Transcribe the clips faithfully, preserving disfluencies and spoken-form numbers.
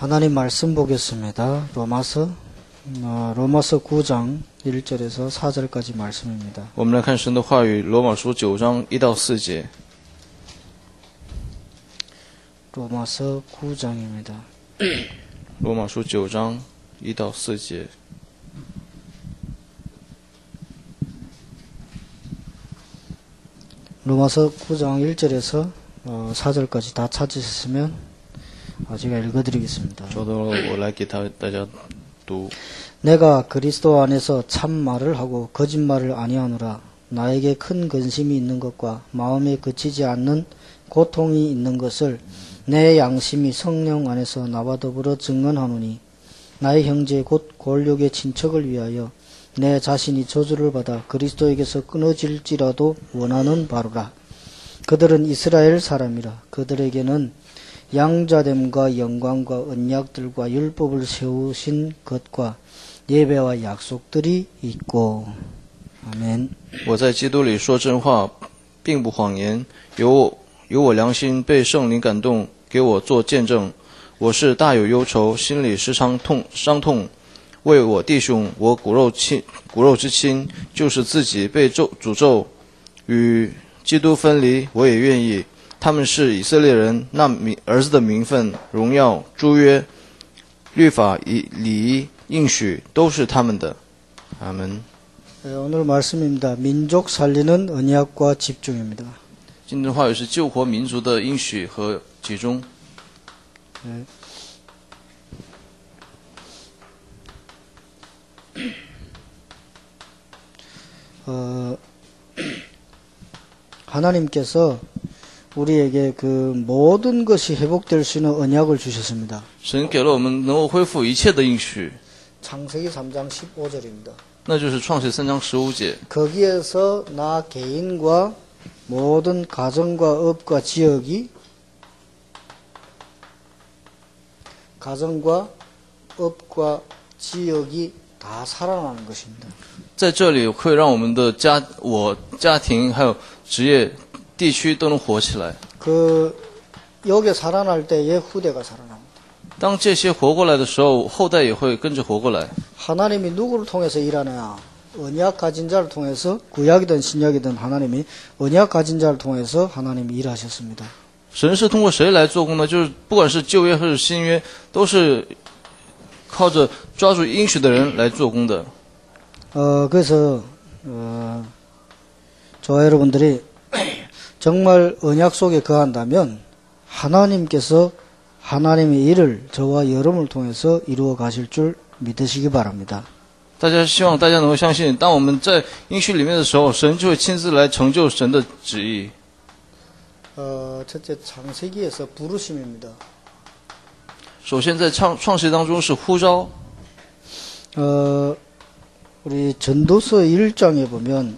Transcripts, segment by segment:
하나님 말씀 보겠습니다. 로마서 어, 로마서 구 장 일 절에서 사 절까지 말씀입니다. 我们来看神的话语，罗马书九章一到四节。 로마서 구 장입니다. 罗马书九章一到四节。 로마서 구 장 일 절에서 어, 사 절까지 다 찾으셨으면 어, 제가 읽어드리겠습니다. 找到了，我来给他大家读。 내가 그리스도 안에서 참 말을 하고 거짓말을 아니하노라. 나에게 큰 근심이 있는 것과 마음에 그치지 않는 고통이 있는 것을 내 양심이 성령 안에서 나와 더불어 증언하노니 나의 형제 곧 골육의 친척을 위하여 내 자신이 저주를 받아 그리스도에게서 끊어질지라도 원하는 바로라. 그들은 이스라엘 사람이라. 그들에게는 양자됨과 영광과 언약들과 율법을 세우신 것과 예배와 약속들이 있고. 아멘. 我在基督里说真话，并不谎言，有我有我良心被圣灵感动，给我做见证。我是大有忧愁，心里时常痛伤痛。为我弟兄，我骨肉亲骨肉之亲，就是自己被咒诅咒，与基督分离，我也愿意。他们是以色列人，那名儿子的名分、荣耀、诸约、律法、礼仪、应许，都是他们的。阿门。 네, 오늘 말씀입니다. 민족 살리는 언약과 집중입니다. 今天的话语是救活民族的应许和集中。 네. 어, 하나님께서 우리에게 그 모든 것이 회복될 수 있는 언약을 주셨습니다. 神给了我们能够恢复一切的应许， 창세기 삼 장 십오 절입니다. 那就是创世三章十五节。 거기에서 나 개인과 모든 가정과 업과 지역이 가정과 업과 지역이 다 살아나는 것입니다. 在这里会让我们的家、我家庭还有职业、地区都能活起来。 그 여기 살아날 때에 후대가 살아납니다. 当这些活过来的时候，后代也会跟着活过来。 하나님이 누구를 통해서 일하느냐? 언약 가진 자를 통해서 구약이든 신약이든 하나님이 언약 가진 자를 통해서 하나님이 일하셨습니다. 神是通过谁来做工呢？就是不管是旧约还是新约，都是靠着抓住应许的人来做工的。 어, 그래서 어, 저와 여러분들이 정말 언약 속에 거한다면 하나님께서 하나님의 일을 저와 여러분을 통해서 이루어 가실 줄 믿으시기 바랍니다. 大家希望大家能够相信，当我们在应许里面的时候，神就会亲自来成就神的旨意。 어, 첫째 창세기에서 부르심입니다. 首先在创创世当中是呼召， 어, 우리 전도서 일 장에 보면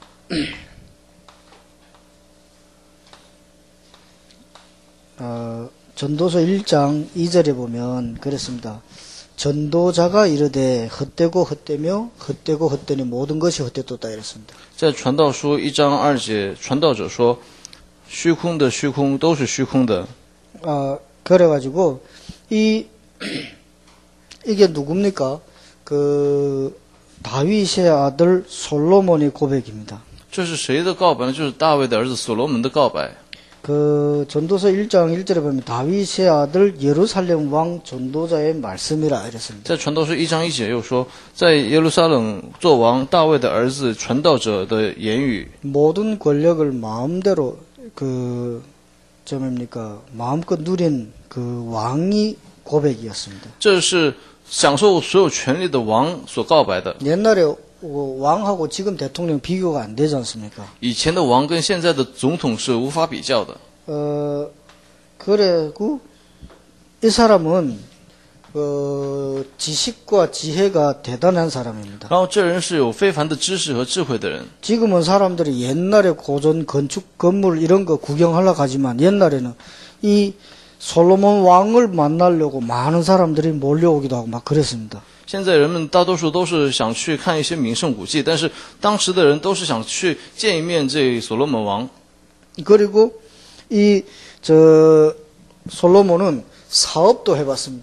어, 전도서 일 장 이 절에 보면 그랬습니다. 전도자가 이르되 헛되고 헛되며 헛되고 헛되니 모든 것이 헛되도다 이랬습니다. 在传道书一章二节，传道者说：“虚空的虚空都是虚空的。” 아, 그래가지고 이 이게 누굽니까? 그 다윗의 아들 솔로몬의 고백입니다. 这是谁的告白呢？就是大卫的儿子所罗门的告白。 그 전도서 일 장 일 절에 보면 다윗의 아들 예루살렘 왕 전도자의 말씀이라 이랬습니다. 在传道书一章一节又说，在耶路撒冷做王大卫的儿子传道者的言语。 모든 권력을 마음대로 그 점입니까? 마음껏 누린 그 왕이 고백이었습니다. 这是享受所有权力的王所告白的。 옛날에 왕하고 지금 대통령 비교가 안 되지 않습니까? 以前的王跟现在的总统是无法比较的。 어, 그래고 이 사람은 어, 지식과 지혜가 대단한 사람입니다. 然后这人是有非凡的知识和智慧的人。 지금은 사람들이 옛날에 고전 건축 건물 이런 거 구경하려고 하지만 옛날에는 이 솔로몬 왕을 만나려고 많은 사람들이 몰려오기도 하고 막 그랬습니다. 现在人们大多数都是想去看一些名胜古迹，但是当时的人都是想去见一面这所罗门王。 그리고 이 저 솔로몬은 사업도 해봤습니다.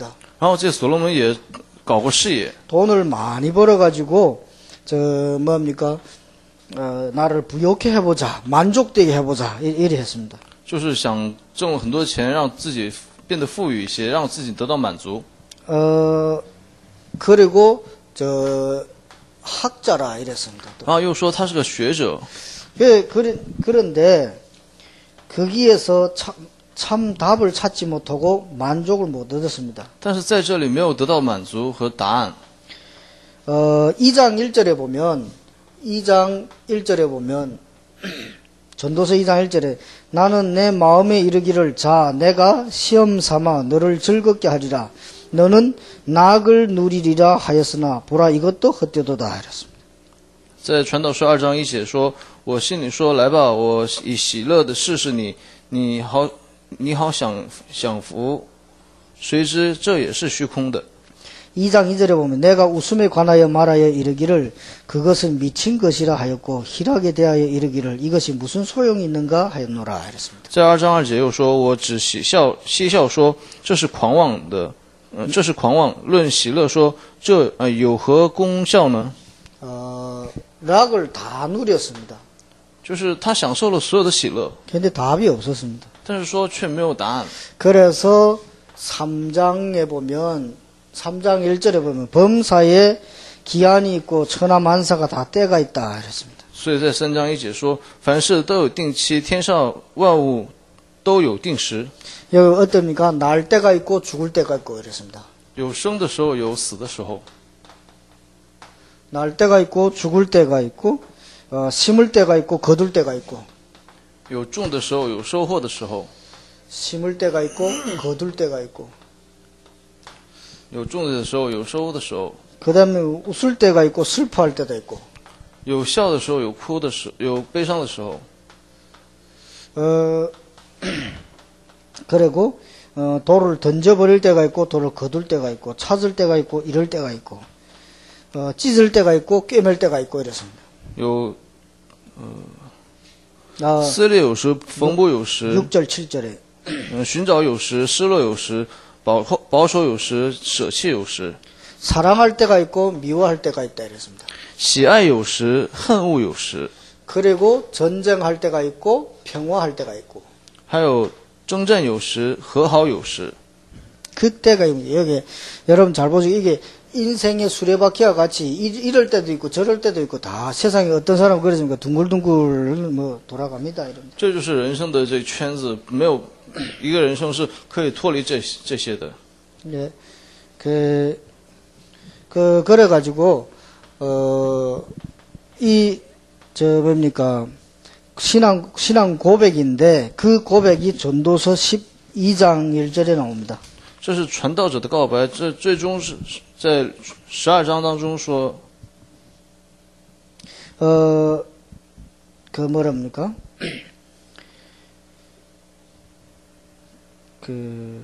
然后这所罗门也搞过事业， 돈을 많이 벌어가지고 저 뭡니까 어, 나를 부욕해 해보자, 만족되게 해보자 이- 이래 했습니다. 就是想挣很多钱，让自己变得富裕一些，让自己得到满足。 어 그리고 저 학자라 이랬습니다. 또. 然后又说他是个学者， 그, 그런- 그런데 거기에서 참, 참 답을 찾지 못하고 만족을 못 얻었습니다. 但是在这里没有得到满足和答案。 어, 이 장 일 절에 보면 이 장 일 절에 보면 전도서 이 장 일 절에 나는 내 마음에 이르기를 자 내가 시험 삼아 너를 즐겁게 하리라 너는 낙을 누리리라 하였으나 보라 이것도 헛되도다 이랬습니다. 在传道书二章一节说：“我心里说，来吧，我以喜乐的试试你，你好，你好享享福。谁知这也是虚空的。” 이 장 이 절에 보면 내가 웃음에 관하여 말하여 이르기를 그것은 미친 것이라 하였고 희락에 대하여 이르기를 이것이 무슨 소용이 있는가 하였노라 이랬습니다. 在二章二节又说：“我只喜笑嬉笑说，这是狂妄的，呃，这是狂妄。论喜乐说，这呃有何功效呢？ 어, 락을 다 누렸습니다. 就是他享受了所有的喜乐， 근데 답이 없었습니다. 但是说却没有答案。 그래서 삼 장에 보면 삼 장 일 절에 보면 범사에 기한이 있고 천하만사가 다 때가 있다 이랬습니다. 所以在三章一节说，凡事都有定期，天上万物都有定时， 여기 어떻습니까? 날 때가 있고 죽을 때가 있고 이랬습니다. 有生的时候，有死的时候。 날 때가 있고 죽을 때가 있고 어, 심을 때가 있고 거둘 때가 있고 有种的时候，有收获的时候； 심을 때가 있고 거둘 때가 있고 有种的时候，有收获的时候； 그 다음에 웃을 때가 있고 슬퍼할 때도 있고 有笑的时候，有哭的时，有悲伤的时候。 어, 그리고 어, 돌을 던져버릴 때가 있고 돌을 거둘 때가 있고 찾을 때가 있고 이럴 때가 있고 어, 찢을 때가 있고 꿰맬 때가 있고 이랬습니다. 有 아, 撕裂有时，缝补有时； 육 절 칠 절에 嗯，寻找有时，失落有时；保保守有时，舍弃有时； 사랑할 때가 있고 미워할 때가 있다 이랬습니다. 喜爱有时，恨恶有时； 그리고 전쟁할 때가 있고 평화할 때가 있고 还有征战有时，和好有时。 그때가 여기 여러분 잘 보세요. 이게 인생의 수레바퀴와 같이 이- 이럴 때도 있고 저럴 때도 있고 다 세상에 어떤 사람은 그러십니까 둥글둥글 뭐 돌아갑니다 이런. 这就是人生的这个圈子，没有一个人生是可以脱离这这些的。 네, 그, 그, 그래가지고, 어, 이, 저, 뭡니까, 신앙, 신앙 고백인데, 그 고백이 전도서 십이 장 일 절에 나옵니다. 这是传道者的告白，这最终是在十二章当中说， 어, 그 뭐랍니까? 그,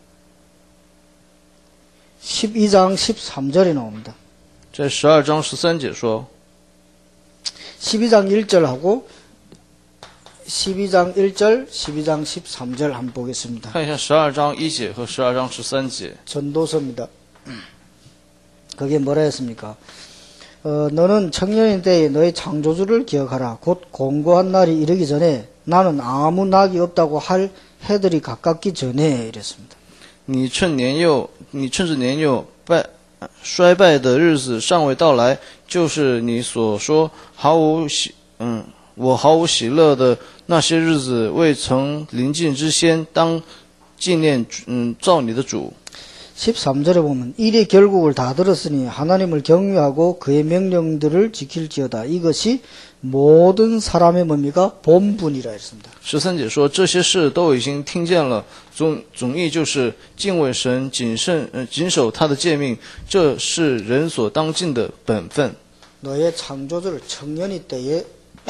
십이 장 십삼 절에 나옵니다. 在十二章十三节说， 십이 장 일 절하고 십이 장 일 절, 십이 장 십삼 절 한번 보겠습니다. 看一下十二章一节和十二章十三节。 전도서입니다. 그게 뭐라 했습니까? 어, 너는 청년인 때에 너의 창조주를 기억하라. 곧 공고한 날이 이르기 전에 나는 아무 낙이 없다고 할 해들이 가깝기 전에 이랬습니다. 你趁年幼，你趁着年幼败衰败的日子尚未到来，就是你所说毫无喜，嗯，我毫无喜乐的那些日子未曾临近之先，当纪念，嗯，造你的主。 십삼 절에 보면 일의 결국을 다 들었으니 하나님을 경외하고 그의 명령들을 지킬지어다. 이것이 모든 사람의 뭡니까? 본분이라 했습니다. 十三节说这些事都已经听见了，总总意就是敬畏神，谨慎，呃，谨守他的诫命，这是人所当尽的本分。 너의 창조주를 청년이 때에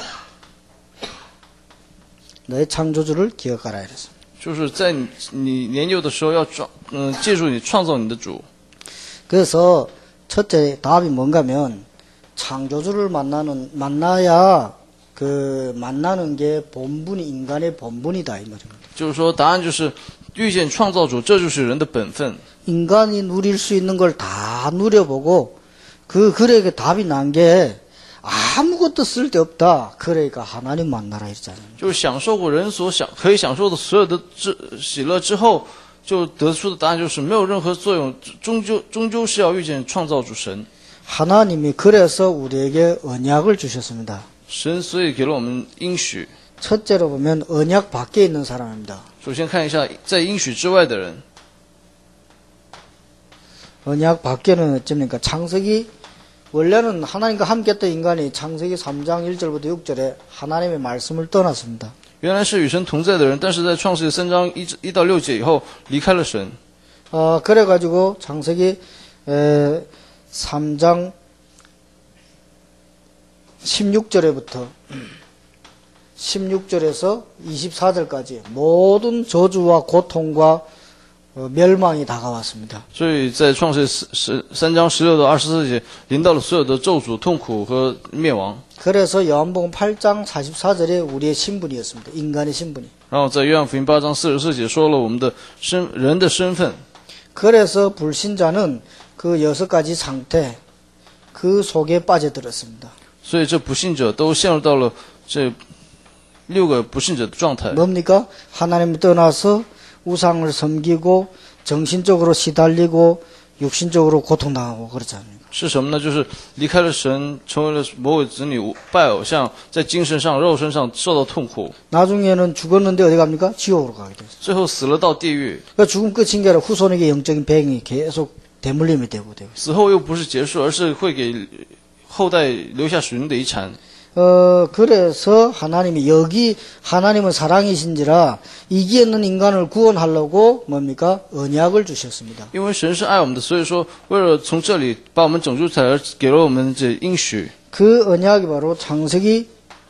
너의 창조주를 기억하라 이랬습니다. 就是在你你年幼的时候要创，嗯、记住你创造你的主。 그래서 첫째 답이 뭔가면 창조주를 만나는 만나야 그 만나는 게 본분이 인간의 본분이다 이 말입니다. 就是说，答案就是遇见创造主，这就是人的本分。 인간이 누릴 수 있는 걸 다 누려보고 그 글에게 답이 난 게 아무것도 쓸데없다. 그러니까 하나님 만나라 했잖아요. 就是享受过人所享可以享受的所有的之喜乐之后，就得出的答案就是没有任何作用，终究终究是要遇见创造主神。 하나님이 그래서 우리에게 언약을 주셨습니다. 神所以给了我们应许。 첫째로 보면 언약 밖에 있는 사람입니다. 首先看一下在应许之外的人， 언약 밖에는 어쩝니까? 창세기 원래는 하나님과 함께했던 인간이 창세기 삼 장 일 절부터 육 절에 하나님의 말씀을 떠났습니다. 原来是与神同在的人，但是在创世记三章一一到六节以后离开了神。 어, 그래가지고 창세기 에, 삼 장 십육 절에부터 십육 절에서 이십사 절까지 모든 저주와 고통과 어, 멸망이 다가왔습니다. 所以在创世十十三章十六到二十四节，临到了所有的咒诅、痛苦和灭亡。 그래서 요한복음 팔 장 사십사 절에 우리의 신분이었습니다. 인간의 신분이. 然后在约翰福音八章四十四节说了我们的身人的身份。 그래서 불신자는 그 여섯 가지 상태 그 속에 빠져들었습니다. 所以这不信者都陷入到了这六个不信者的状态。 뭡니까? 하나님을 떠나서 우상을 섬기고 정신적으로 시달리고 육신적으로 고통당하고 그렇지 않습니까? 是什么呢？就是离开了神，成为了魔鬼子女，拜偶像，在精神上、肉身上受到痛苦， 나중에는 죽었는데 어디 갑니까? 지옥으로 가게 됐어요. 最后死了到地狱。 그러니까 죽음 끝인 게 아니라 후손에게 영적인 배경이 계속 대물림이 되고 되고. 死后又不是结束，而是会给后代留下属灵的遗产。 어, 그래서 하나님이 여기 하나님은 사랑이신지라 이기 있는 인간을 구원하려고 뭡니까? 언약을 주셨습니다. 因为神是爱我们的，所以说为了从这里把我们拯救出来，而给了我们这应许。 그 언약이 바로 창세기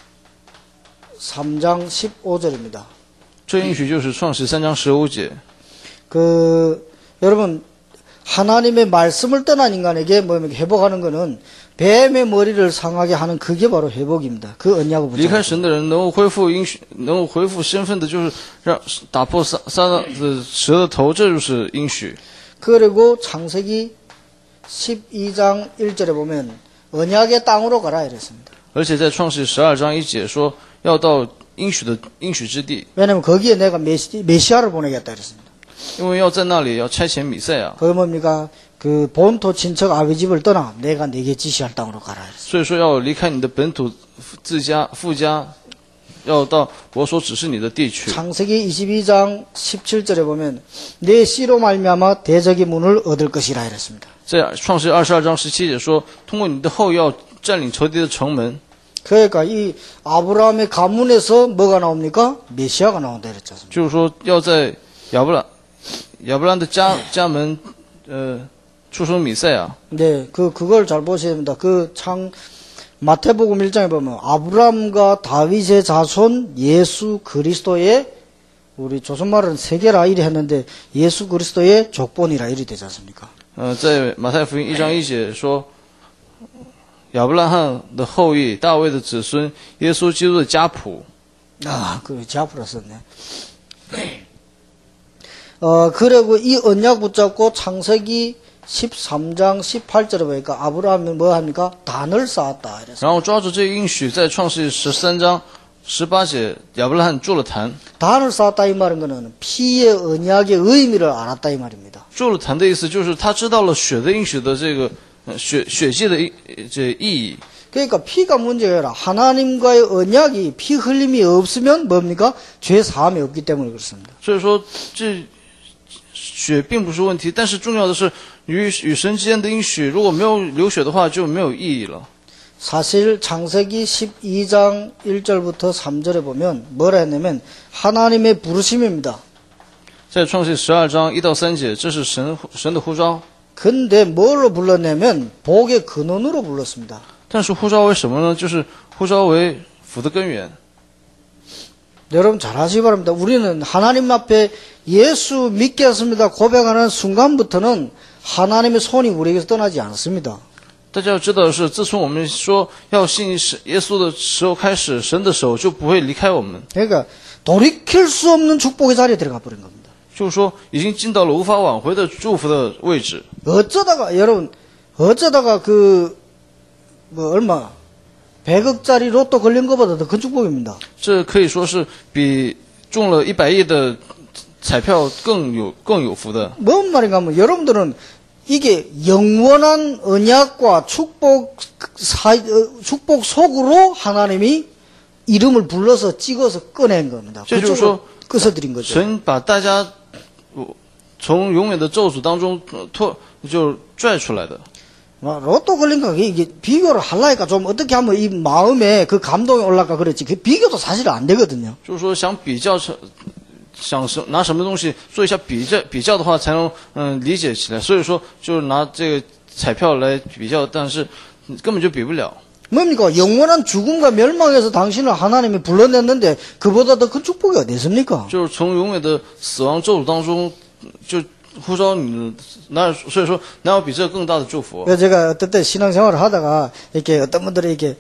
삼 장 십오 절입니다. 这应许就是创世三章十五节。 그 여러분 하나님의 말씀을 떠난 인간에게 뭡니까? 회복하는 것은 뱀의 머리를 상하게 하는 그게 바로 회복입니다. 그 언약을 离开 붙잡고. 神的人能够恢复应许，能够恢复身份的，就是让打破撒撒旦的蛇的头，这就是应许。 그리고 창세기 십이 장 일 절에 보면 언약의 땅으로 가라 이랬습니다. 而且在创世十二章一节说要到应许的应许之地， 왜냐하면 거기에 내가 메시, 메시아를 보내겠다 이랬습니다. 因为要在那里要差遣弥赛亚， 그게 뭡니까? 그 본토 친척 아비 집을 떠나 내가 네게 지시할 땅으로 가라 이랬습니다. 所以说要离开你的本土自家父家，要到我所指示你的地去。 창세기 이십이 장 십칠 절에 보면 내 씨로 말미암아 대적의 문을 얻을 것이라 이랬습니다. 在创世二十二章十七节说，通过你的后裔要占领仇敌的城门。 그러니까 이 아브라함의 가문에서 뭐가 나옵니까? 메시아가 나온다 이랬지 않습니까? 就是说要在亚伯拉亚伯兰的家家门，呃，出生弥赛亚。 네, 그 그걸 잘 보셔야 됩니다. 그 창 마태복음 일 장에 보면 아브라함과 다윗의 자손 예수 그리스도의 우리 조선말은 세계라 이리 했는데 예수 그리스도의 족본이라 이리 되지 않습니까? 呃，在马太福音一章一节说，亚伯拉罕的后裔，大卫的子孙，耶稣基督的家谱。 아, 그 자프라 썼네. 어, 그리고 이 언약 붙잡고 창세기 십삼 장 십팔 절에 보니까 아브라함이 뭐 합니까? 단을 쌓았다 이랬어요. 然后抓住这个应许，在创世十三章十八节，亚伯拉罕筑了坛。 단을 쌓았다 이 말은 거는 피의 언약의 의미를 알았다 이 말입니다. 筑了坛的意思就是他知道了血的应许的这个呃血血祭的意这意义。 그러니까 피가 문제가 아니라 하나님과의 언약이 피 흘림이 없으면 뭡니까? 죄 사함이 없기 때문에 그렇습니다. 所以说这血并不是问题，但是重要的是与与神之间的应许，如果没有流血的话，就没有意义了。 사실 창세기 십이 장 일 절부터 삼 절에 보면 뭐라 했냐면 하나님의 부르심입니다. 在创世十二章一到三节，这是神神的呼召。 근데 뭘로 불렀냐면 복의 근원으로 불렀습니다. 但是呼召为什么呢？就是呼召为福的根源。 여러분 잘 아시기 바랍니다. 우리는 하나님 앞에 예수 믿겠습니다 고백하는 순간부터는 하나님의 손이 우리에게서 떠나지 않습니다. 大家要知道的是，自从我们说要信耶稣的时候开始，神的手就不会离开我们， 그러니까 돌이킬 수 없는 축복의 자리에 들어가 버린 겁니다. 就是说已经进到了无法挽回的祝福的位置。 어쩌다가 여러분 어쩌다가 그 뭐 얼마 백억짜리 로또 걸린 것보다 더 큰 축복입니다. 这可以说是比中了一百亿的彩票更有更有福的。 뭔 말인가 하면 여러분들은 이게 영원한 언약과 축복 사, 어, 축복 속으로 하나님이 이름을 불러서 찍어서 꺼낸 겁니다. 그쪽으로 꺼서드린 거죠. 神把大家从永远的咒诅当中脱就拽出来的。 뭐, 로또 걸린 거, 이게 비교를 하려니까 좀 어떻게 하면 이 마음에 그 감동이 올라가 그랬지. 그 비교도 사실 안 되거든요. 就是说想比较成想什拿什么东西做一下比较比较的话才能嗯理解起来。所以说就是拿这个彩票来比较，但是根本就比不了。 뭡니까? 영원한 죽음과 멸망에서 당신을 하나님이 불러냈는데 그보다 더 큰 축복이 어디 있습니까? 就是从永远的死亡咒诅当中就呼召你，那所以说哪有比这更大的祝福？ 그래서 제가 어떨 때 신앙생활을 하다가 이렇게 어떤 분들이 이렇게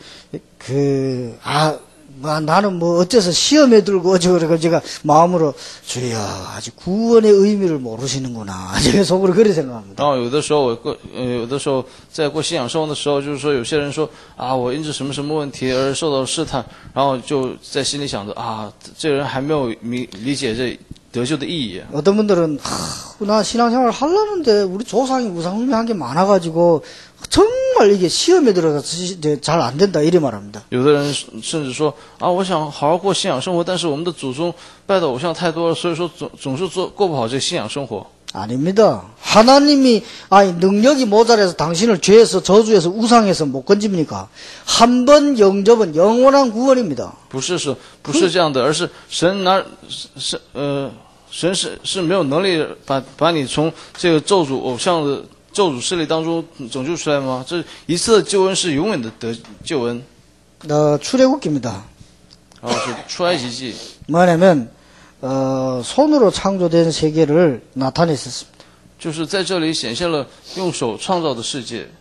그 아 뭐 나는 뭐 어째서 시험에 들고 어쩌고 그래서 제가 마음으로 주여 아직 구원의 의미를 모르시는구나 제가 속으로 그렇게 생각합니다. 然后有的时候我过呃有的时候在过信仰生活的时候，就是说有些人说啊我因着什么什么问题而受到试探，然后就在心里想着啊这人还没有理理解这得救的意义。 어떤 분들은 하, 나 신앙생활을 하려는데 우리 조상이 우상숭배한 게 많아가지고 정말 이게 시험에 들어가서 잘 안 된다 이래 말합니다. 有的人甚至说啊，我想好好过信仰生活，但是我们的祖宗拜的偶像太多了，所以说总总是做过不好这信仰生活。 아닙니다. 하나님이 아니 능력이 모자라서 당신을 죄에서 저주에서 우상에서 못 건집니까? 한 번 영접은 영원한 구원입니다. 不是是不是这样的，而是神拿是呃神是是没有能力把把你从这个咒诅偶像的咒诅势力当中拯救出来吗？这一次的救恩是永远的得救恩。 어, 출애굽기입니다. 然后是出埃及记， 뭐냐면 어, 손으로 창조된 세계를 나타냈었습니다. 就是在这里显现了用手创造的世界，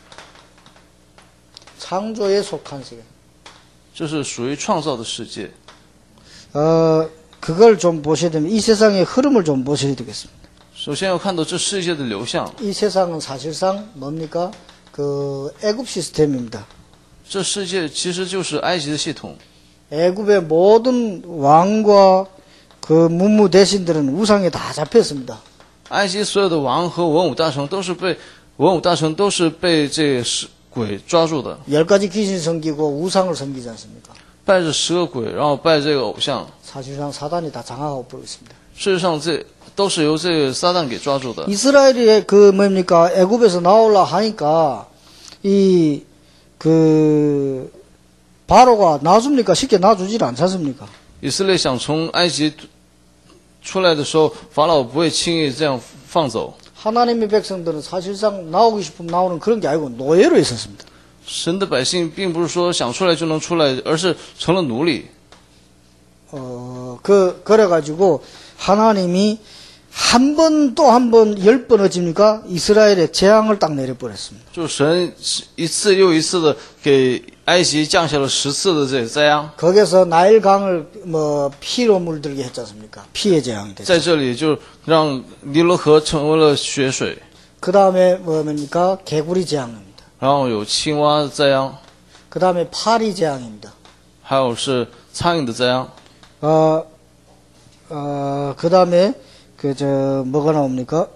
창조에 속한 세계. 这是属于创造的世界。 어, 그걸 좀 보셔야 되면 이 세상의 흐름을 좀 보셔야 되겠습니다. 首先要看到这世界的流向， 이 세상은 사실상 뭡니까? 그 애굽 시스템입니다. 这世界其实就是埃及的系统。 애굽의 모든 왕과 그 문무 대신들은 우상에 다 잡혔습니다. 埃及所有的王和文武大臣都是被文武大臣都是被这鬼抓住的， 열 가지 귀신 섬기고 우상을 섬기지 않습니까? 拜着十个鬼，然后拜这个偶像。 사실상 사단이 다 장악하고 버리고 있습니다. 事实上，这都是由这个撒旦给抓住的。 이스라엘이 그 뭡니까? 애굽에서 나오려 하니까 이 그 바로가 놔줍니까? 쉽게 놔주질 않지 않습니까? 以色列想从埃及出来的时候，法老不会轻易这样放走。 하나님의 백성들은 사실상 나오고 싶으면 나오는 그런 게 아니고 노예로 있었습니다. 神的百姓并不是说想出来就能出来，而是成了奴隶。 어, 그, 그래가지고 하나님이 한 번 또 한 번 열 번 어집니까? 이스라엘에 재앙을 딱 내려버렸습니다. 就神一次又一次的给埃及降下了十次的这个灾殃， 거기서 나일 강을 뭐 피로 물들게 했지 않습니까? 피의 재앙이 됐죠. 在这里就让尼罗河成为了血水， 그 다음에 뭡니까? 개구리 재앙입니다. 然后有青蛙的灾殃， 그 다음에 파리 재앙입니다. 还有是苍蝇的灾殃， 어, 어, 그 다음에 그 저 뭐가 나옵니까?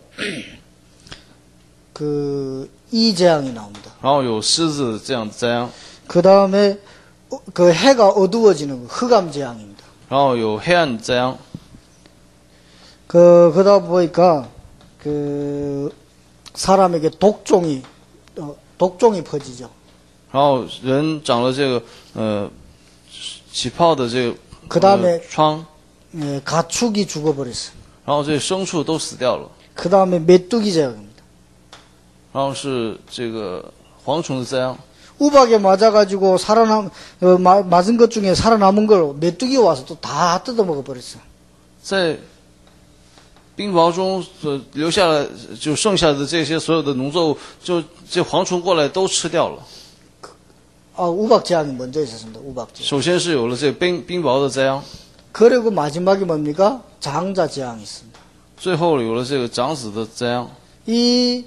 그 이 재앙이 나옵니다. 然后有狮子这样的灾殃， 그 다음에 그 해가 어두워지는 흑암 재앙입니다. 然后有黑暗的灾殃， 그 그러다 보니까 그 사람에게 독종이 어, 독종이 퍼지죠. 然后人长了这个呃起泡的这个 그 다음에 呃疮， 예, 가축이 죽어버렸어요. 然后这牲畜都死掉了， 그 다음에 메뚜기 재앙입니다. 然后是这个蝗虫的灾殃， 우박에 맞아가지고 살아남 어, 마, 맞은 것 중에 살아남은 걸 메뚜기가 와서 또 다 뜯어 먹어버렸어요. 在冰雹中所留下来就剩下的这些所有的农作物，就这蝗虫过来都吃掉了。 아, 우박 재앙이 먼저 있었습니다. 우박 재앙. 首先是有了这冰冰雹的灾殃， 그리고 마지막이 뭡니까? 장자 재앙이 있습니다. 最后有了这个长子的灾殃。 이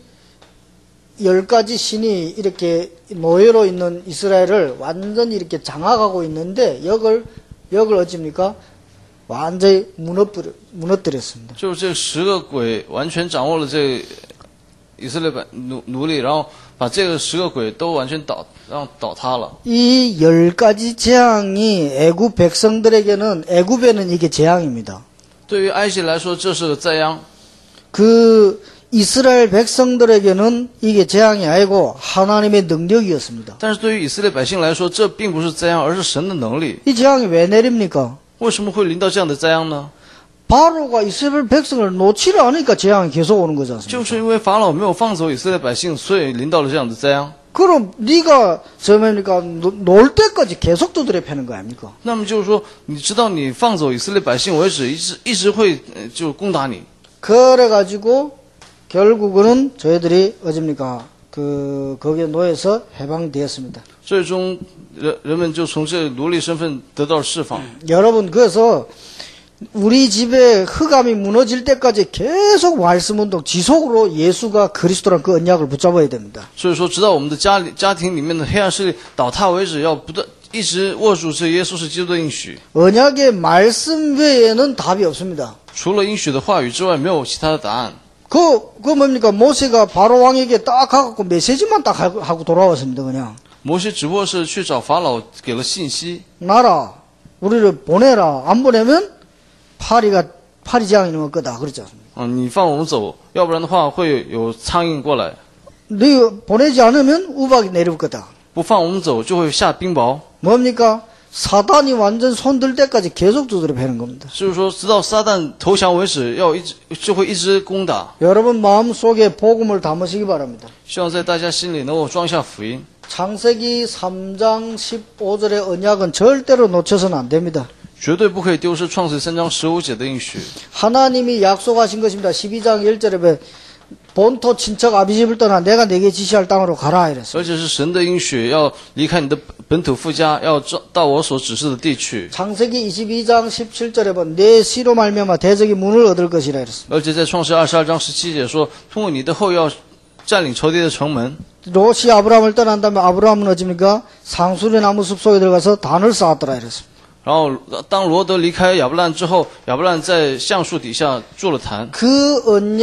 열 가지 신이 이렇게 노예로 있는 이스라엘을 완전히 이렇게 장악하고 있는데 역을 역을 어찌입니까? 완전히 무너뜨려, 무너뜨렸습니다. 就是这十个鬼完全掌握了这个以色列百奴奴隶，然后把这个十个鬼都完全倒让倒塌了。 이 열 가지 재앙이 애굽 백성들에게는 애굽에는 이게 재앙입니다. 对于埃及来说，这是个灾殃。 그 이스라엘 백성들에게는 이게 재앙이 아니고 하나님의 능력이었습니다. 但是对于以色列百姓来说，这并不是灾殃，而是神的能力。 이 재앙이 왜 내립니까? 为什么会临到这样的灾殃呢？ 바로가 이스라엘 백성을 놓지를 않으니까 재앙이 계속 오는 거지 就 않습니까? 是因为法老没有放走以色列百姓，所以临到了这样的灾殃。 그럼 네가 저뭡니까 놀 때까지 계속 두드려 패는 거 아닙니까? 那么就是说，你知道你放走以色列百姓为止，一直一直会呃就攻打你。 그래가지고 결국은 저희들이 어집니까 그 거기에 놓여서 해방되었습니다. 最终人人们就从这奴隶身份得到了释放。 여러분 그래서 우리 집에 흑암이 무너질 때까지 계속 말씀 운동 지속으로 예수가 그리스도란 그 언약을 붙잡아야 됩니다. 所以说，直到我们的家里家庭里面的黑暗势力倒塌为止，要不断一直握住这耶稣是基督的应许。 언약의 말씀 외에는 답이 없습니다. 除了应许的话语之外，没有其他的答案。 그, 그 뭡니까 모세가 바로 왕에게 딱 가갖고 메시지만 딱 하고 돌아왔습니다. 그냥 摩西只不过是去找法老，给了信息， 나라 우리를 보내라. 안 보내면 파리가 파리 재앙이 넘을 거다. 그렇지 않습니까? 嗯，你放我们走，要不然的话会有苍蝇过来。 네 보내지 않으면 우박이 내릴 거다. 不放我们走，就会下冰雹。 뭡니까? 사단이 완전 손들 때까지 계속 두드려 패는 겁니다. 就是说，直到撒旦投降为止，要一直就会一直攻打。 여러분 마음속에 복음을 담으시기 바랍니다. 希望在大家心里能够装下福音。 창세기 삼 장 십오 절의 언약은 절대로 놓쳐서는 안 됩니다. 绝对不可以丢失创世三章十五节的应许。 하나님이 약속하신 것입니다. 십이 장 일 절에 본토 친척 아비 집을 떠나 내가 내게 지시할 땅으로 가라 이랬어요. 而且是神的应许，要离开你的本土父家，要到我所指示的地去。 창세기 이십이 장 십칠 절에 보면 내 씨로 말미암아 대적이 문을 얻을 것이라 이랬습니다. 而且在创世二十二章十七节说，通过你的后要占领仇敌的城门。 롯이 아브라함을 떠난 다음에 아브라함은 어찌입니까? 상수리 나무 숲속에 들어가서 단을 쌓았더라 이랬습니다. 然后当罗德离开亚伯兰之后，亚伯兰在橡树底下筑了坛。 그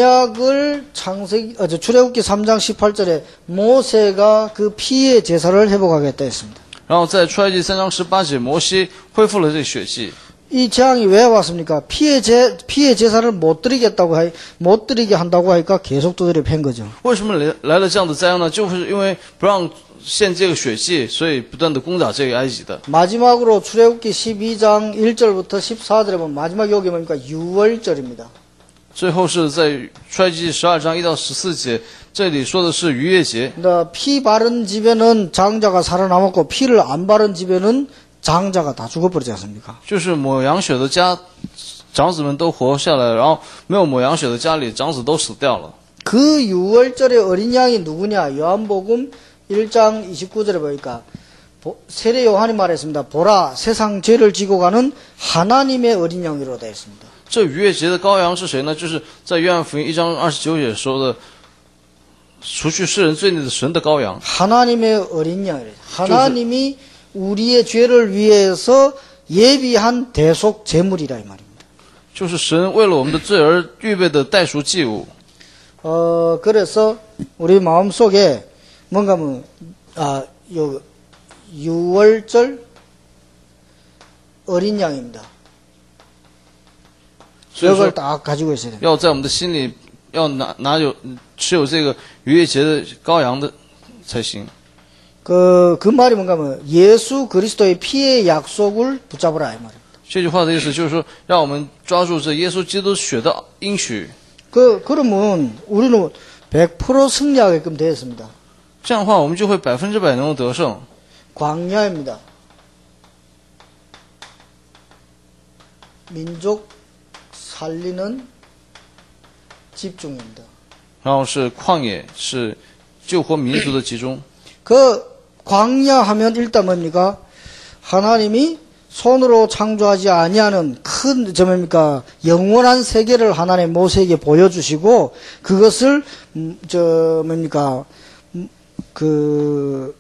언약을 창세기 어, 저 출애굽기 삼 장 십팔 절에 모세가 그 피의 제사를 회복하겠다 했습니다. 然后在出埃及三章十八节，摩西恢复了这个血祭。 이 재앙이 왜 왔습니까? 피의 제 피의 제사를 못 드리겠다고 하, 못 드리게 한다고 하니까 계속 두드려 팬 거죠. 为什么来来了这样的灾殃呢？就是因为不让献这个血祭，所以不断的攻打这个埃及的。 마지막으로 출애굽기 십이 장 일 절부터 십사 절에 보면 마지막 여기 뭡니까? 유월절입니다. 最后是在出埃及十二章一到十四节，这里说的是逾越节。 피 바른 집에는 장자가 살아남았고 피를 안 바른 집에는 장자가 다 죽어버리지 않습니까? 就是抹羊血的家，长子们都活下来，然后没有抹羊血的家里，长子都死掉了。 그 유월절의 어린 양이 누구냐? 요한복음 일 장 이십구 절에 보니까 세례 요한이 말했습니다. 보라 세상 죄를 지고 가는 하나님의 어린 양이로다 했습니다. 这逾越节的羔羊是谁呢？就是在约翰福音一章二十九节说的，除去世人罪孽的神的羔羊。 하나님의 어린 양이래. 하나님이 우리의 죄를 위해서 예비한 대속 제물이라 이 말입니다. 就是神为了我们的罪而预备的代赎祭物。 어 그래서 우리 마음 속에 뭔가 뭐 아 요 유월절 어린 양입니다. 이걸 딱 가지고 있어야 돼요. 要在我们的心里要拿拿有持有这个逾越节的羔羊的才行。 그, 그 말이 뭔가 하면 예수 그리스도의 피의 약속을 붙잡으라 이 말입니다. 这句话的意思就是说，让我们抓住这耶稣基督血的应许。 그, 그러면 우리는 백 퍼센트 승리하게끔 되었습니다. 这样的话，我们就会百分之百能够得胜。 광야입니다. 민족 살리는 집중입니다. 然后是旷野，是救活民族的集中。 그 광야 하면 일단 뭡니까? 하나님이 손으로 창조하지 아니하는 큰, 저 뭡니까, 영원한 세계를 하나님 모세에게 보여주시고, 그것을, 음, 저, 뭡니까, 음, 그,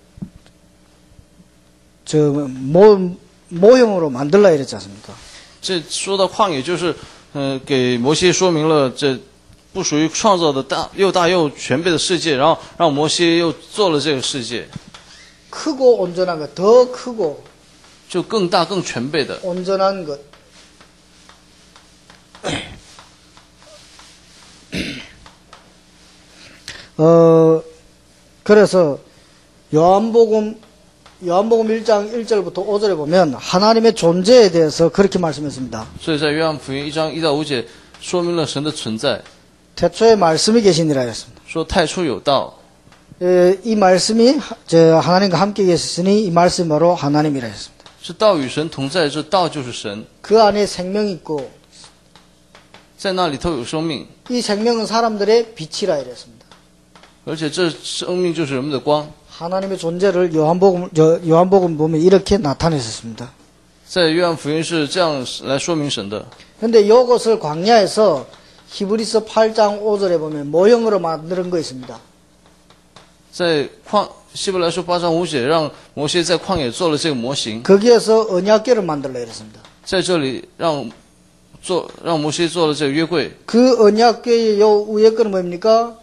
저, 모, 모형으로 만들라 이랬지 않습니까? 这说到旷野，就是呃，给摩西说明了这不属于创造的大又大又全备的世界，然后让摩西又做了这个世界， 크고 온전한 것, 더 크고 就更大更全备的。 온전한 것. 어, 그래서 요한복음 요한복음 일 장 일 절부터 오 절에 보면 하나님의 존재에 대해서 그렇게 말씀했습니다. 所以在约翰福音一章一到五节说明了神的存在， 태초에 말씀이 계시니라 했습니다. 说太初有道， 에, 이 말씀이 하- 저 하나님과 함께 계셨으니 이 말씀이 바로 하나님이라 했습니다. 是道与神同在，这道就是神， 그 안에 생명이 있고 在那里头有生命， 이 생명은 사람들의 빛이라 이랬습니다. 而且这生命就是人们的光。 하나님의 존재를 요한복음 저 요한복음 보면 이렇게 나타냈었습니다. 在约翰福音是这样来说明神的。 그런데 이것을 광야에서 히브리서 팔 장 오 절에 보면 모형으로 만드는 거 있습니다. 在旷希伯来书八章五节，让摩西在旷野做了这个模型， 거기에서 언약궤를 만들라 이랬습니다. 在这里让做让摩西做了这个约柜。 그 언약궤의 요 위에 거는 뭡니까?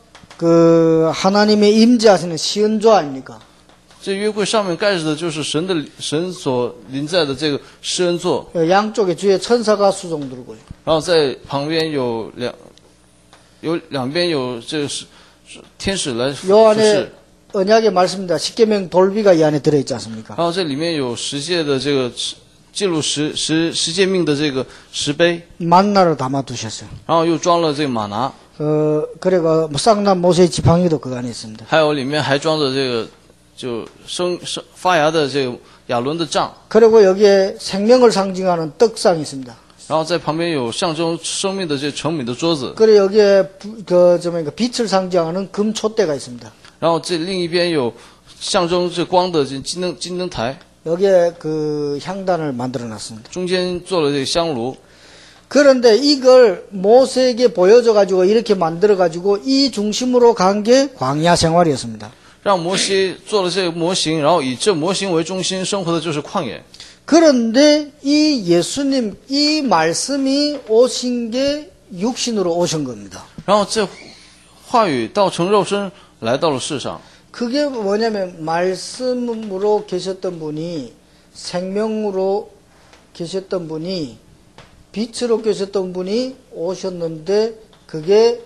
그 하나님의 임재하시는 시은조 아닙니까? 这约柜上面盖着的就是神的神所临在的这个施恩座， 양쪽에 주에 천사가 수종 들고요. 然后在旁边有两有两边有这个是是天使来服 요 안에 侍， 언약의 말씀입니다. 십계명 돌비가 이 안에 들어있지 않습니까? 然后这里面有十诫的这个记录十十十诫命的这个石碑， 만나를 담아두셨어요. 然后又装了这个玛拿， 어, 그래가 쌍난 모세의 지팡이도 그 안에 있습니다. 还有里面还装着这个就生生发芽的这个亚伦的杖， 그리고 여기에 생명을 상징하는 떡상이 있습니다. 然后在旁边有象征生命的这成米的桌子， 그리고 여기에 부- 그, 저, 뭐니까 빛을 상징하는 금 촛대가 있습니다. 然后这另一边有象征这光的这金灯金灯台， 여기에 그 향단을 만들어 놨습니다. 中间做了这个香炉。 그런데 이걸 모세에게 보여줘가지고 이렇게 만들어가지고 이 중심으로 간 게 광야 생활이었습니다. 让摩西做了这个模型，然后以这模型为中心生活的就是旷野。 그런데 이 예수님, 이 말씀이 오신 게 육신으로 오신 겁니다. 然后这话语道成肉身来到了世上， 그게 뭐냐면 말씀으로 계셨던 분이 생명으로 계셨던 분이 빛으로 계셨던 분이 오셨는데 그게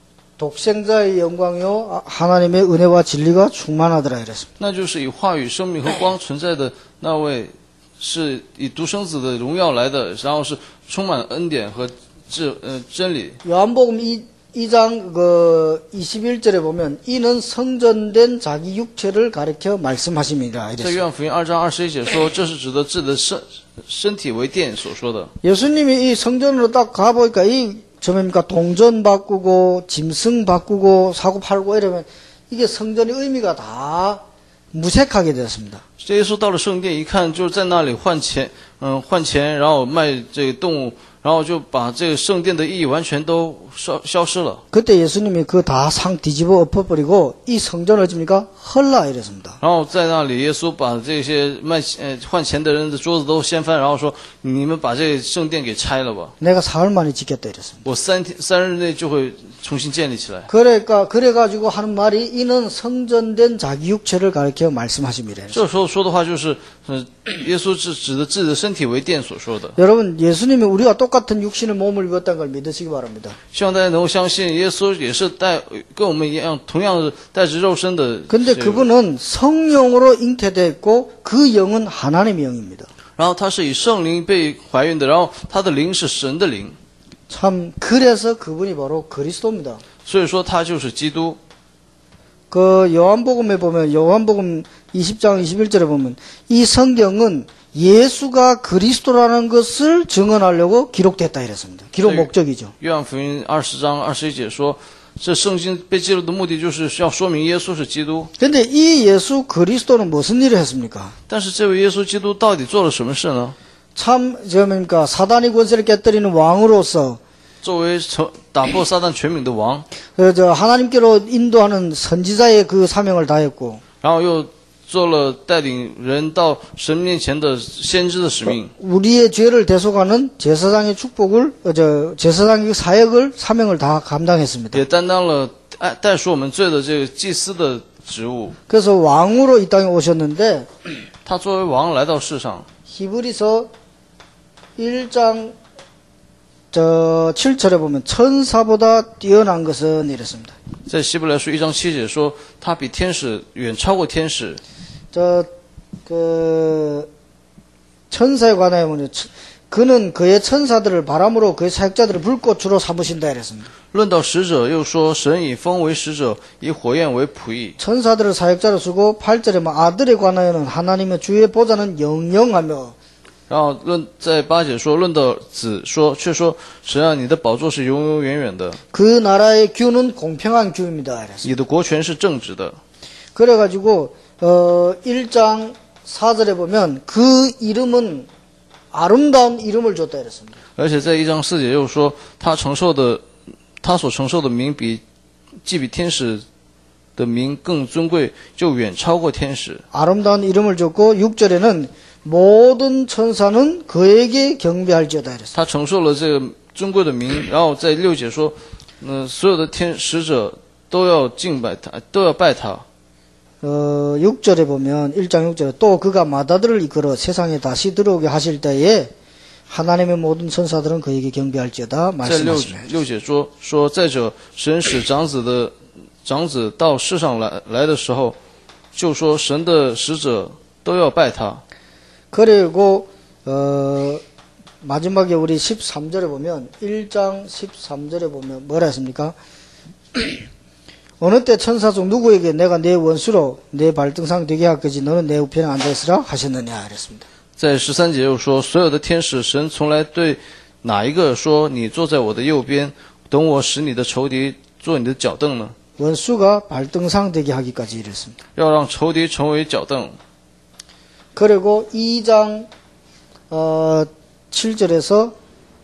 독생자의 영광이요 하나님의 은혜와 진리가 충만하더라 이랬습니다. 那就是以话语、生命和光存在的那位，是以独生子的荣耀来的，然后是充满恩典和智呃真理。 요한복음 이 장 그 이십일 절에 보면 이는 성전된 자기 육체를 가리켜 말씀하십니다. 在 이랬어요. 约翰福音二章二十一节说，这是指的自己的身身体为殿所说的。 예수님이 이 성전으로 딱 가보니까 이 저뭡니까 동전 바꾸고 짐승 바꾸고 사고 팔고 이러면 이게 성전의 의미가 다 무색하게 되었습니다. 这耶稣到了圣殿一看，就是在那里换钱，嗯，换钱，然后卖这个动物，然后就把这个圣殿的意义完全都消消失了。 그때 예수님이 그 다 상 뒤집어 엎어버리고 이 성전을 집니까 헐라 이랬습니다. 然后在那里，耶稣把这些卖呃换钱的人的桌子都掀翻，然后说：“你们把这个圣殿给拆了吧， 내가 사흘 만에 짓겠다 이랬습니다. 我三天三日内就会重新建立起来。 그러니까 그래가지고 하는 말이 이는 성전된 자기 육체를 가리켜 말씀하십니다. 这时候说的话就是，呃，耶稣是指的自己的身体为殿所说的。 여러분 예수님이 우리와 똑같은 육신의 몸을 입었다는 걸 믿으시기 바랍니다. 希望大家能够相信，耶稣也是带跟我们一样，同样是带着肉身的。 근데 그분은 성령으로 잉태되어 있고 그 영은 하나님의 영입니다. 然后他是以圣灵被怀孕的，然后他的灵是神的灵， 참 그래서 그분이 바로 그리스도입니다. 所以说他就是基督。 그 요한복음에 보면 요한복음 이십 장 이십일 절에 보면 이 성경은 예수가 그리스도라는 것을 증언하려고 기록됐다 이랬습니다. 기록 네. 목적이죠. 约翰福音二十章二十一节说，这圣经被记录的目的就是要说明耶稣是基督。 근데 이 예수 그리스도는 무슨 일을 했습니까? 但是这位耶稣基督到底做了什么事呢？ 참, 저 뭡니까, 사단의 권세를 깨뜨리는 왕으로서, 作为成打破撒旦权柄的王， 그, 저, 하나님께로 인도하는 선지자의 그 사명을 다했고, 然后又做了带领人到神面前的先知的使命， 우리의 죄를 대속하는 제사장의 축복을, 어, 저, 제사장의 사역을, 사명을 다 감당했습니다. 也担当了代代赎我们罪的这个祭司的职务。 그래서 왕으로 이 땅에 오셨는데, 他作为王来到世上， 히브리서 일 장 저 칠 절에 보면 천사보다 뛰어난 것은 이랬습니다. 在希伯来书一章七节说，他比天使远超过天使。 저 그 천사에 관하여 보면 그는 그의 천사들을 바람으로 그의 사역자들을 불꽃으로 삼으신다 이랬습니다. 论到使者，又说神以风为使者，以火焰为仆役。 천사들을 사역자로 쓰고 팔 절에 뭐 아들에 관하여는 하나님의 주의 보좌는 영영하며 然后论在八节说，论到子说，却说神啊，你的宝座是永永远远的， 그 나라의 규는 공평한 규입니다. 이랬습니다. 你的国权是正直的。 그래가지고 어, 일 장 사 절에 보면 그 이름은 아름다운 이름을 줬다 이랬습니다. 而且在一章四节又说，他承受的，他所承受的名比，既比天使的名更尊贵，就远超过天使。 아름다운 이름을 줬고 육 절에는 모든 천사는 그에게 경배할지어다 이랬습니다. 他承受了这个尊贵的名，然后在六节说，嗯、所有的天使者都要敬拜他，都要拜他。 어, 육 절에 보면 일 장 육 절에 또 그가 마다들을 이끌어 세상에 다시 들어오게 하실 때에 하나님의 모든 천사들은 그에게 경배할지어다 在六 말씀하십니다. 六节说说，再者神使长子的长子到世上来来的时候，就说神的使者都要拜他。 그리고 어, 마지막에 우리 십삼 절에 보면 일 장 십삼 절에 보면 뭐라 했습니까? 어느 때 천사 중 누구에게 내가 내 원수로 내 발등상 되게 할 것이 너는 내 우편에 앉아있으라 하셨느냐 그랬습니다. 在十三节又说，所有的天使神从来对哪一个说你坐在我的右边，等我使你的仇敌做你的脚凳呢？ 원수가 발등상 되게 하기까지 이랬습니다. 要让仇敌成为脚凳。 그리고 이 장 어, 칠 절에서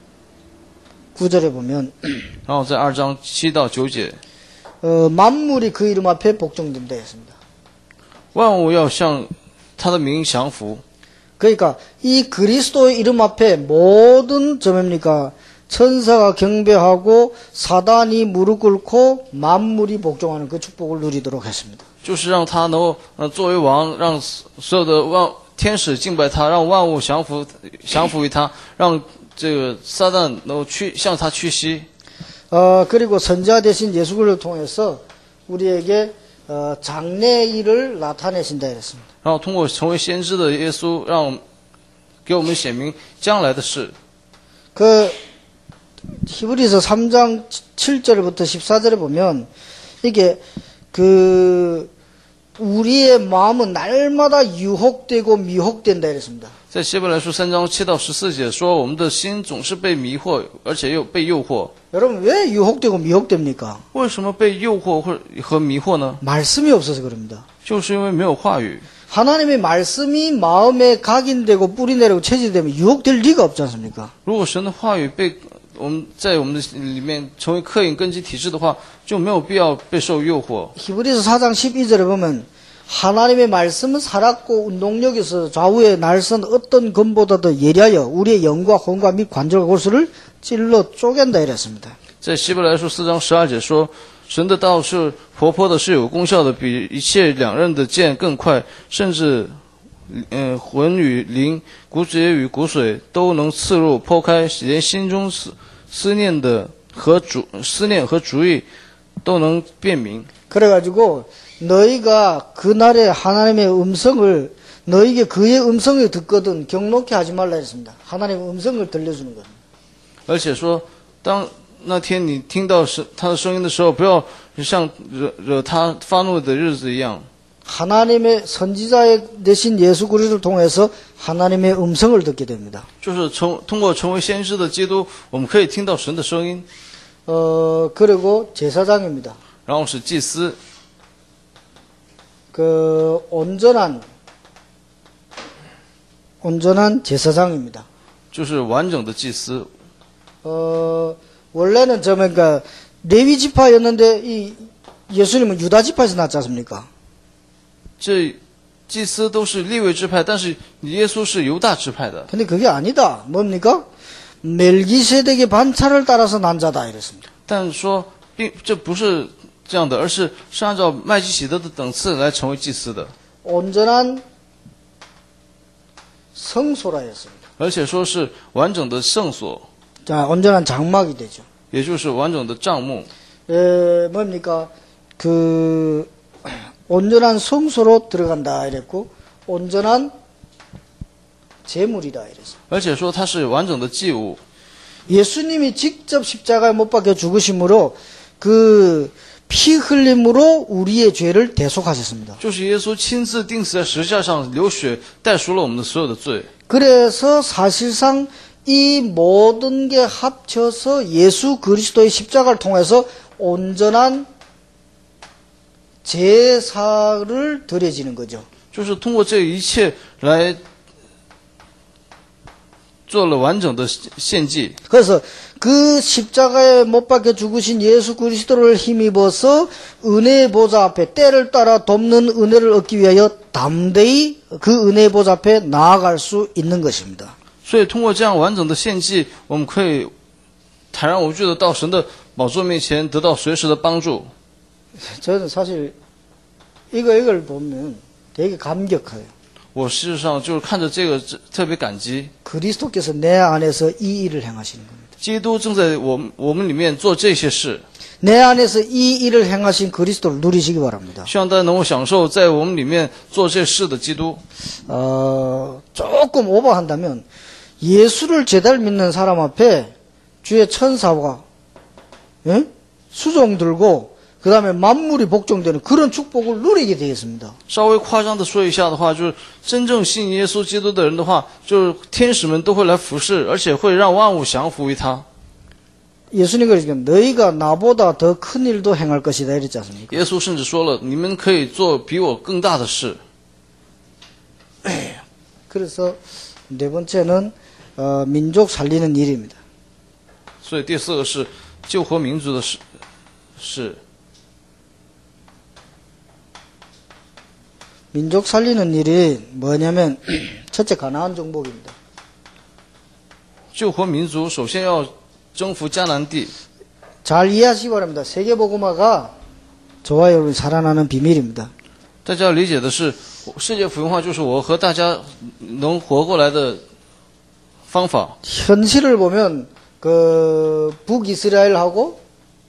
구 절에 보면 然后在二章七到九节， 어, 만물이 그 이름 앞에 복종된다 했습니다. 万物要向他的名降服。 그러니까 이 그리스도의 이름 앞에 모든 점입니까? 천사가 경배하고 사단이 무릎 꿇고 만물이 복종하는 그 축복을 누리도록 했습니다. 就是让他能够呃作为王，让所有的万天使敬拜他，让万物降服降服于他，让这个撒旦能够屈向他屈膝。 어, 그리고 선지자 대신 예수 그리스도를 통해서 우리에게 어, 장래의 일을 나타내신다 이랬습니다. 然后通过成为先知的耶稣，让给我们显明将来的事。 그 히브리서 삼 장 칠 절부터 십사 절에 보면 이게 그 우리의 마음은 날마다 유혹되고 미혹된다 이랬습니다. 在希伯来书三章七到十四节说，我们的心总是被迷惑，而且又被诱惑。 여러분 왜 유혹되고 미혹됩니까? 为什么被诱惑或和迷惑呢？ 말씀이 없어서 그럽니다. 就是因为没有话语。 하나님의 말씀이 마음에 각인되고 뿌리내리고 체질되면 유혹될 리가 없지 않습니까? 如果神的话语被我们在我们的里面成为刻印根基体制的话，就没有必要被受诱惑。 히브리서 사 장 십이 절에 보면 하나님의 말씀은 살았고 운동력이 있어 좌우에 날선 어떤 검보다도 예리하여 우리의 영과 혼과 및 관절과 골수를 찔러 쪼갠다 이랬습니다. 在希伯来书四章十二节说，神的道是活泼的，是有功效的，比一切两刃的剑更快，甚至，嗯、呃，魂与灵、骨节与骨髓都能刺入剖开，连心中思思念的和主思念和主意都能辨明。 그래가지고 너희가 그날에 하나님의 음성을 너희에게 그의 음성을 듣거든 경록히 하지 말라 했습니다. 하나님의 음성을 들려주는 것. 而且说，当那天你听到是他的声音的时候，不要像惹惹他发怒的日子一样。 하나님의 선지자의 대신 예수 그리스도를 통해서 하나님의 음성을 듣게 됩니다. 就是成通过成为先知的基督，我们可以听到神的声音。 어 그리고 제사장입니다. 然后是祭司， 그 온전한 온전한 제사장입니다. 就是完整的祭司。 어, 원래는 저 그러니까 레위 지파였는데 이 예수님은 유다 지파에서 났지 않습니까? 这祭司都是利未支派，但是耶稣是犹大支派的。 근데 그게 아니다. 뭡니까? 멜기세덱의 반차를 따라서 난 자다 이랬습니다. 但说并这不是这样的，而是是按照麦基洗德的等次来成为祭司的， 온전한 성소라 했습니다. 而且说是完整的圣所， 자, 온전한 장막이 되죠. 也就是完整的帐幕。 에, 뭡니까? 그 온전한 성소로 들어간다 이랬고 온전한 제물이다 이랬어요. 而且说它是完整的祭物， 예수님이 직접 십자가에 못 박혀 죽으심으로 그 피 흘림으로 우리의 죄를 대속하셨습니다. 就是耶稣亲自钉死在十字架上流血，代赎了我们的所有的罪。 그래서 사실상 이 모든 게 합쳐서 예수 그리스도의 십자가를 통해서 온전한 제사를 드려지는 거죠. 就是通过这一切来做了完整的献祭。 그래서 그 십자가에 못 박혀 죽으신 예수 그리스도를 힘입어서 은혜의 보좌 앞에 때를 따라 돕는 은혜를 얻기 위하여 담대히 그 은혜의 보좌 앞에 나아갈 수 있는 것입니다. 所以通过这样完整的献祭，我们可以坦然无惧的到神的宝座面前，得到随时的帮助。 저는 사실 이거 이걸 보면 되게 감격해요. 我事实上就是看着这个特别感激， 그리스도께서 내 안에서 이 일을 행하시는 겁니다. 基督正在我们我们里面做这些事， 내 안에서 이 일을 행하신 그리스도를 누리시기 바랍니다. 希望大家能够享受在我们里面做这事的基督。 어, 조금 오버한다면 예수를 제대로 믿는 사람 앞에 주의 천사와 예? 수종 들고 그 다음에 만물이 복종되는 그런 축복을 누리게 되겠습니다. 稍微夸张的说一下的话，就是真正信耶稣基督的人的话，就是天使们都会来服侍，而且会让万物降服于他。 예수님께서 너희가 나보다 더 큰 일도 행할 것이다 이랬지 않습니까? 耶稣甚至说了：“你们可以做比我更大的事。” 그래서 네 번째는 어, 민족 살리는 일입니다. 所以第四个是救活民族的事。是 민족 살리는 일이 뭐냐면 첫째 가나안 정복입니다. 救活民族，首先要征服迦南地。 잘 이해하시기 바랍니다. 세계복음화가 저와 여러분이 살아나는 비밀입니다. 大家要理解的是，世界福音化就是我和大家能活过来的方法。 현실을 보면 그 북이스라엘하고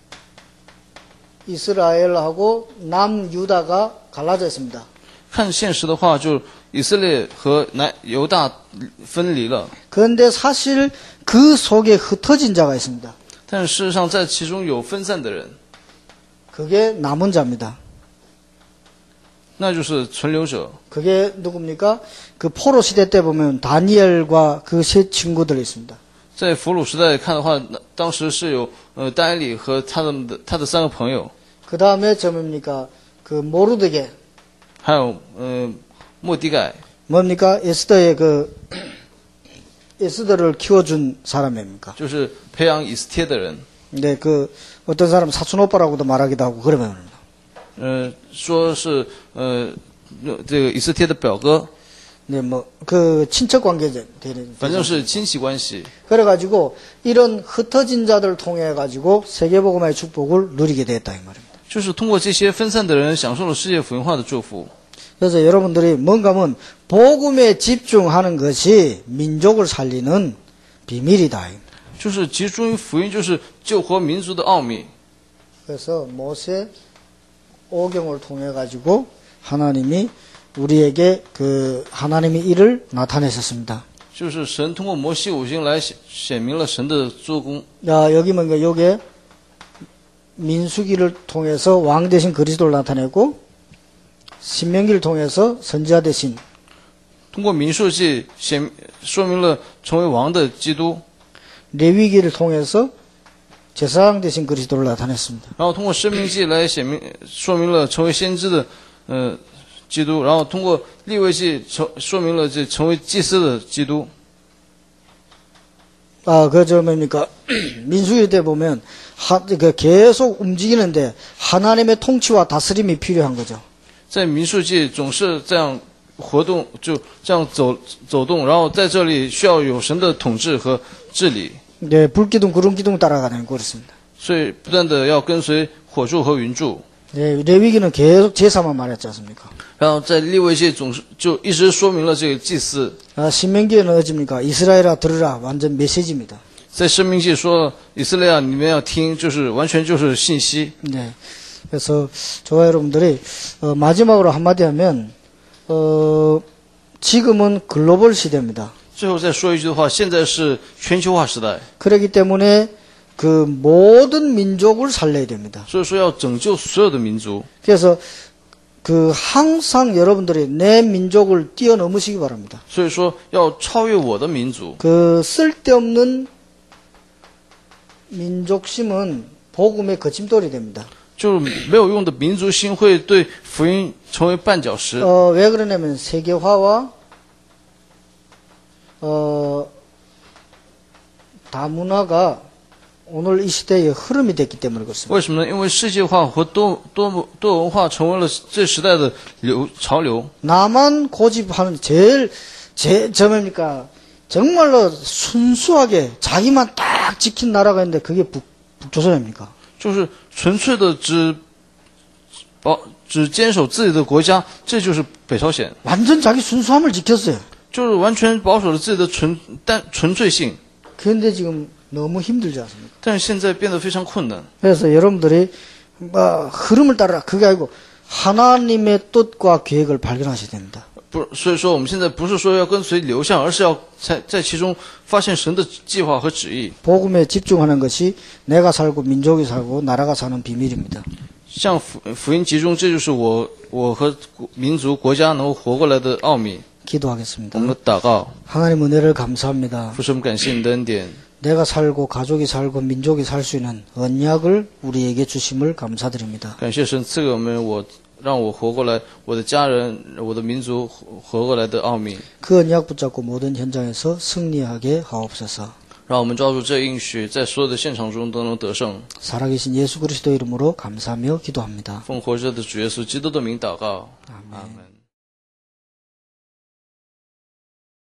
이스라엘하고 남유다가 갈라져 있습니다. 看现实的话，就是以色列和南犹大分离了。 그런데 사실 그 속에 흩어진 자가 있습니다. 但是事实上，在其中有分散的人， 그게 남은 자입니다. 那就是存留者。 그게 누굽니까? 그 포로 시대 때 보면 다니엘과 그 세 친구들이 있습니다. 在俘虏时代看的话，那当时是有呃丹尼里和他的他的三个朋友， 그 다음에 저 뭡니까? 그 모르드게 还有呃莫迪盖， 뭡니까? 에스더의 그 에스더를 키워준 사람입니까? 就是培养以斯帖的人。 근데 그 어떤 사람 사촌 오빠라고도 말하기도 하고 그러면 呃，说是呃这个以斯帖的表哥， 네, 뭐 그 친척 관계 되는 反正是亲戚关系。 그래가지고 이런 흩어진 자들을 통해 가지고 세계복음화의 축복을 누리게 됐다 이 말입니다. 就是通过这些分散的人，享受了世界福音化的祝福。 그래서 여러분들이 뭔가 하면 복음에 집중하는 것이 민족을 살리는 비밀이다. 就是集中于福音，就是救活民族的奥秘。 그래서 모세 오경을 통해 가지고 하나님이 우리에게 그 하나님의 일을 나타내셨습니다. 就是神通过摩西五经来显显明了神的做工。 야, 여기 뭔가 요게 민수기를 통해서 왕 대신 그리스도를 나타내고 신명기를 통해서 선지자 대신 通过民数记显说明了成为王的基督， 레위기를 통해서 제사장 대신 그리스도를 나타냈습니다. 然后通过生命记来显明说明了成为先知的呃基督，然后通过利未记成说明了这成为祭司的基督。 아, 그, 저, 뭡니까. 민수기 때 보면, 하, 그 계속 움직이는데, 하나님의 통치와 다스림이 필요한 거죠. 在民数记总是这样活动，就这样走走动，然后在这里需要有神的统治和治理， 네, 불기둥, 구름기둥 따라가는 그렇습니다. 所以不断的要跟随火柱和云柱。 네, 레위기는 계속 제사만 말했지 않습니까? 然后在利未记总是就一直说明了这个祭司。 아, 신명기에는 어집니까? 이스라엘아 들으라. 완전 메시지입니다. 在申命记说以色列啊，你们要听，就是完全就是信息。 네. 그래서 저와 여러분들이 어, 마지막으로 한마디 하면 어, 지금은 글로벌 시대입니다. 最后再说一句的话，现在是全球化时代， 그렇기 때문에 그 모든 민족을 살려야 됩니다. 所以说要拯救所有的民族。 그래서 그 항상 여러분들이 내 민족을 뛰어넘으시기 바랍니다. 所以说要超越我的民族。 그 쓸데없는 민족심은 복음의 거침돌이 됩니다. 就是没有用的民族心会对福音成为绊脚石。 어, 왜 그러냐면 세계화와 어, 다문화가 오늘 이 시대의 흐름이 됐기 때문에 그렇습니다. 为什么呢？因为世界化和多多多文化成为了这时代的流潮流。 나만 고집하는 제일 제 저뭡니까 정말로 순수하게 자기만 딱 지킨 나라가 있는데 그게 북, 북조선입니까? 就是纯粹的只保只坚守自己的国家，这就是北朝鲜， 완전 자기 순수함을 지켰어요. 就是完全保守了自己的纯但纯粹性。 그런데 지금 너무 힘들지 않습니까? 但是现在变得非常困难。 그래서 여러분들이 뭐 흐름을 따라 그게 아니고 하나님의 뜻과 계획을 발견하셔야 됩니다. 不，所以说我们现在不是说要跟随流向，而是要在在其中发现神的计划和旨意。 복음에 집중하는 것이 내가 살고 민족이 살고 나라가 사는 비밀입니다. 向福福音集中，这就是我我和民族国家能够活过来的奥秘。 기도하겠습니다. 我们祷告， 하나님 은혜를 감사합니다. 父神，感谢你的恩典， 내가 살고 가족이 살고 민족이 살 수 있는 언약을 우리에게 주심을 감사드립니다. 感谢神赐给我们我让我活过来，我的家人，我的民族活活过来的奥秘。 그 언약 붙잡고 모든 현장에서 승리하게 하옵소서. 让我们抓住这应许，在所有的现场中都能得胜。 살아계신 예수 그리스도 이름으로 감사하며 기도합니다. 奉活着的主耶稣基督的名祷告， 아멘. 阿门。